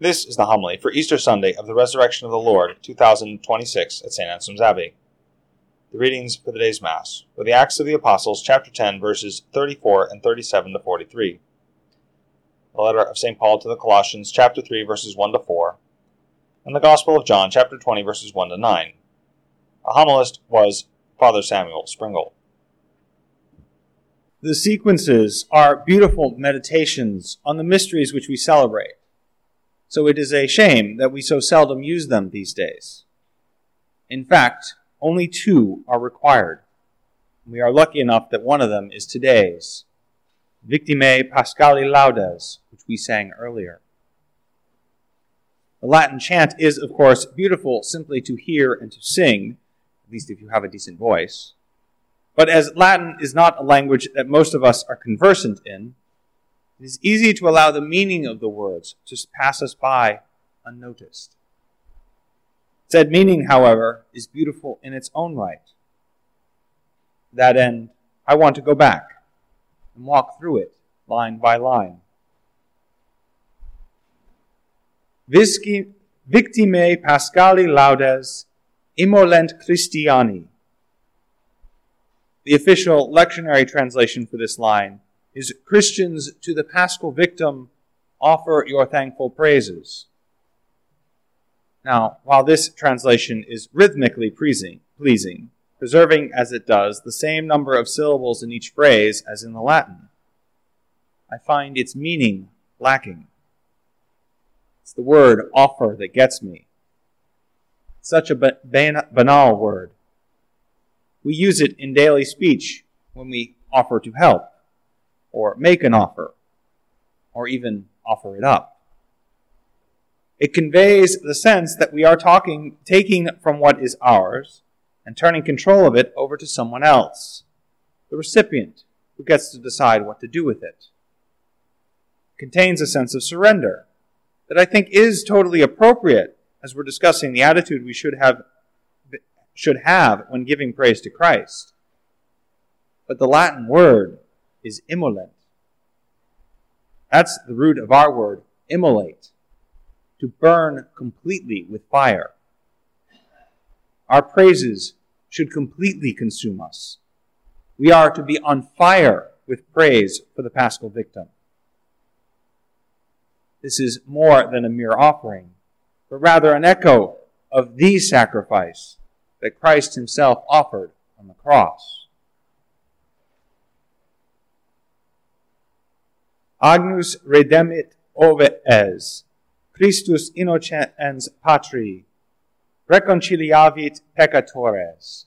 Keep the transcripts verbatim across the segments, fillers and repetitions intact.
This is the homily for Easter Sunday of the Resurrection of the Lord, two thousand twenty-six, at Saint Anselm's Abbey. The readings for the day's Mass were the Acts of the Apostles, chapter ten, verses thirty-four and thirty-seven to forty-three. The letter of Saint Paul to the Colossians, chapter three, verses one to four, and the Gospel of John, chapter twenty, verses one to nine. A homilist was Father Samuel Springle. The sequences are beautiful meditations on the mysteries which we celebrate. So it is a shame that we so seldom use them these days. In fact, only two are required. We are lucky enough that one of them is today's, Victimae Paschali Laudes, which we sang earlier. The Latin chant is, of course, beautiful simply to hear and to sing, at least if you have a decent voice. But as Latin is not a language that most of us are conversant in, it is easy to allow the meaning of the words to pass us by unnoticed. Said meaning, however, is beautiful in its own right. To that end, I want to go back and walk through it line by line. Visci, Victimae Paschali Laudes Immolent Christiani. The official lectionary translation for this line is, Christians to the Paschal victim offer your thankful praises. Now, while this translation is rhythmically pleasing, pleasing, preserving as it does the same number of syllables in each phrase as in the Latin, I find its meaning lacking. It's the word offer that gets me. Such a ba- ban- banal word. We use it in daily speech when we offer to help, or make an offer, or even offer it up. It conveys the sense that we are talking, taking from what is ours and turning control of it over to someone else, the recipient, who gets to decide what to do with it. It contains a sense of surrender that I think is totally appropriate as we're discussing the attitude we should have, should have when giving praise to Christ. But the Latin word is immolent. That's the root of our word, immolate, to burn completely with fire. Our praises should completely consume us. We are to be on fire with praise for the Paschal victim. This is more than a mere offering, but rather an echo of the sacrifice that Christ himself offered on the cross. Agnus redemit oves, Christus innocens patri, reconciliavit peccatores.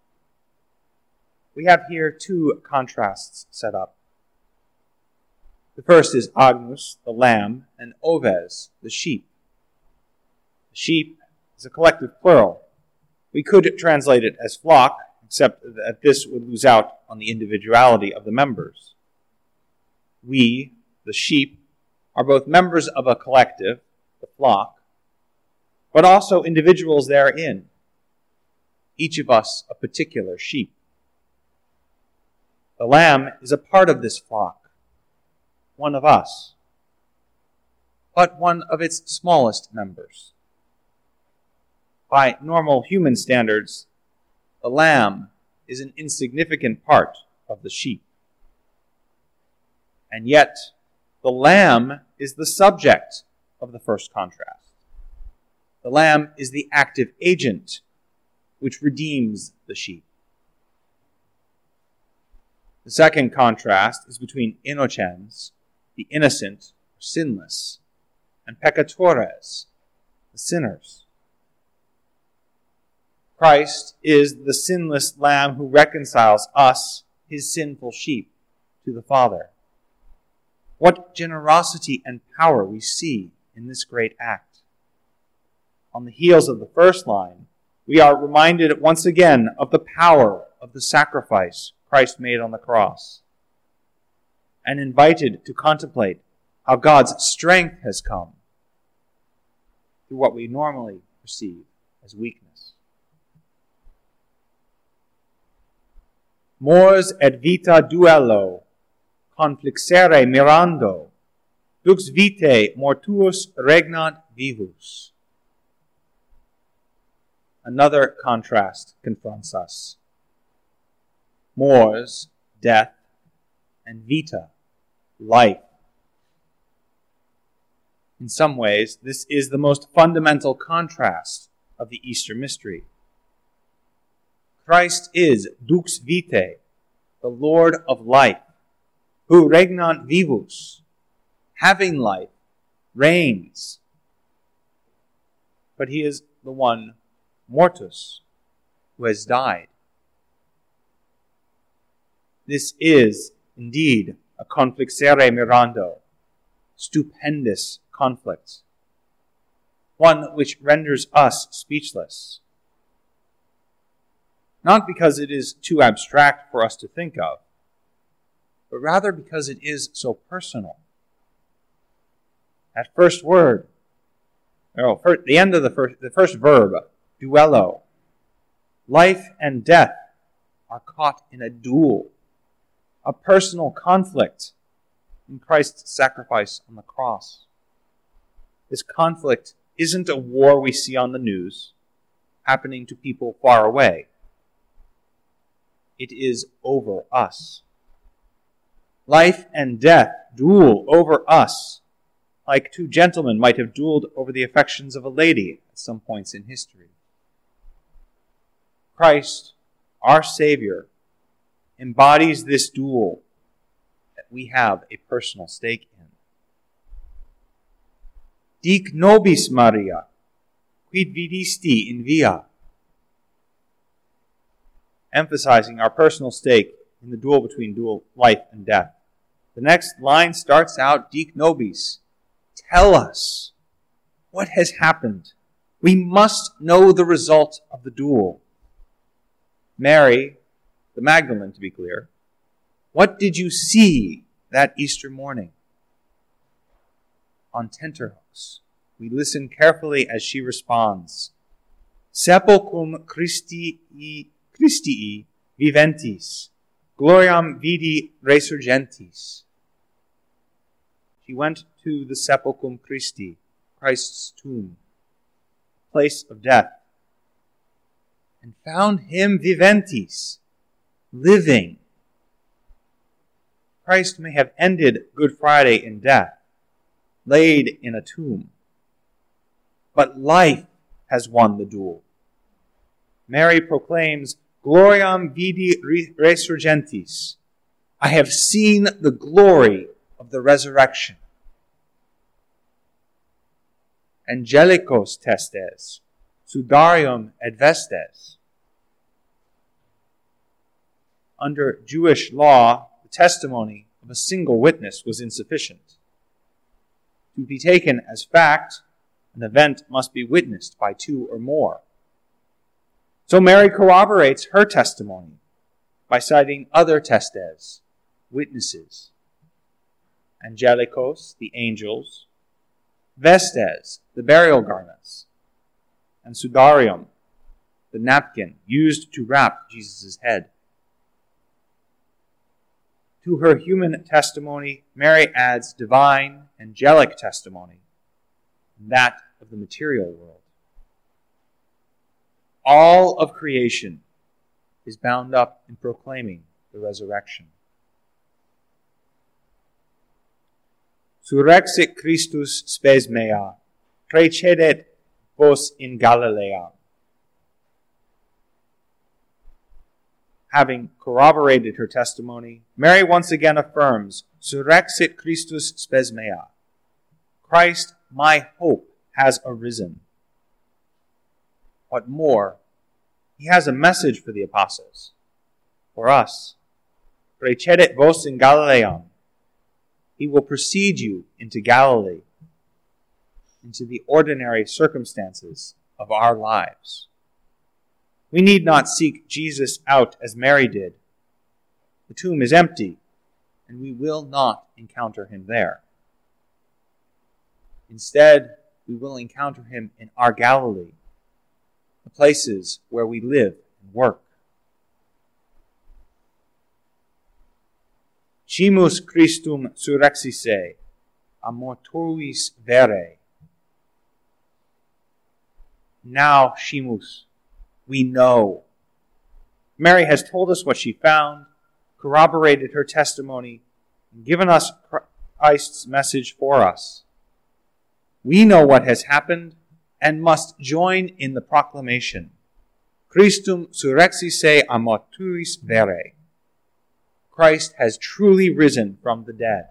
We have here two contrasts set up. The first is Agnus, the lamb, and oves, the sheep. The sheep is a collective plural. We could translate it as flock, except that this would lose out on the individuality of the members. We, the sheep, are both members of a collective, the flock, but also individuals therein, each of us a particular sheep. The lamb is a part of this flock, one of us, but one of its smallest members. By normal human standards, the lamb is an insignificant part of the sheep. And yet, the lamb is the subject of the first contrast. The lamb is the active agent which redeems the sheep. The second contrast is between innocens, the innocent, or sinless, and peccatores, the sinners. Christ is the sinless lamb who reconciles us, his sinful sheep, to the Father. What generosity and power we see in this great act. On the heels of the first line, we are reminded once again of the power of the sacrifice Christ made on the cross, and invited to contemplate how God's strength has come through what we normally perceive as weakness. Mors et vita duello, conflixere mirando, Dux vitae mortuus regnant vivus. Another contrast confronts us. Mors, death, and vita, life. In some ways, this is the most fundamental contrast of the Easter mystery. Christ is Dux vitae, the Lord of life, who regnant vivus, having life, reigns. But he is the one mortus, who has died. This is indeed a conflixere mirando, stupendous conflict, one which renders us speechless. Not because it is too abstract for us to think of, but rather because it is so personal. That first word, oh, first, the end of the first, the first verb, duello, life and death are caught in a duel, a personal conflict in Christ's sacrifice on the cross. This conflict isn't a war we see on the news, happening to people far away. It is over us. Life and death duel over us, like two gentlemen might have dueled over the affections of a lady at some points in history. Christ, our Savior, embodies this duel that we have a personal stake in. Dic nobis Maria, quid vidisti in via. Emphasizing our personal stake in the duel between dual life and death. The next line starts out, Dic nobis. Tell us what has happened. We must know the result of the duel. Mary, the Magdalene to be clear, what did you see that Easter morning? On tenterhooks, we listen carefully as she responds. Sepulchrum Christi Christii viventis, gloriam vidi resurgentis. She went to the Sepulchrum Christi, Christ's tomb, place of death, and found him viventis, living. Christ may have ended Good Friday in death, laid in a tomb, but life has won the duel. Mary proclaims, Gloriam vidi resurgentis. I have seen the glory of the resurrection. Angelicos testes, sudarium et vestes. Under Jewish law, the testimony of a single witness was insufficient. To be taken as fact, an event must be witnessed by two or more. So Mary corroborates her testimony by citing other testes, witnesses. Angelicos, the angels, vestes, the burial garments, and sudarium, the napkin used to wrap Jesus' head. To her human testimony, Mary adds divine, angelic testimony, that of the material world. All of creation is bound up in proclaiming the resurrection. Surrexit Christus spes mea, precedet vos in Galileam. Having corroborated her testimony, Mary once again affirms, Surrexit Christus spes mea. Christ, my hope, has arisen. What more? He has a message for the apostles, for us. Precedet vos in Galileam. He will precede you into Galilee, into the ordinary circumstances of our lives. We need not seek Jesus out as Mary did. The tomb is empty, and we will not encounter him there. Instead, we will encounter him in our Galilee, the places where we live and work. Cimus Christum surrexisse, a mortuis vere. Now, Shimus, we know. Mary has told us what she found, corroborated her testimony, and given us Christ's message for us. We know what has happened and must join in the proclamation. Christum surrexisse a mortuis vere. Christ has truly risen from the dead.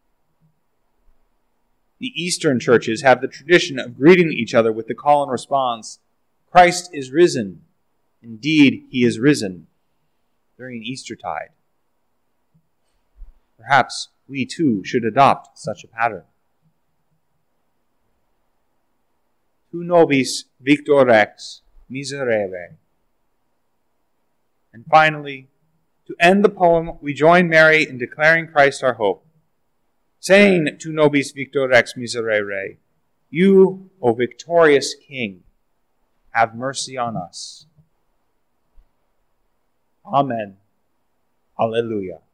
The Eastern churches have the tradition of greeting each other with the call and response, Christ is risen. Indeed, he is risen, during Eastertide. Perhaps we too should adopt such a pattern. Tu nobis victor rex miserere. And finally, to end the poem, we join Mary in declaring Christ our hope, saying, Tu nobis victor rex miserere, you, O victorious King, have mercy on us. Amen. Alleluia.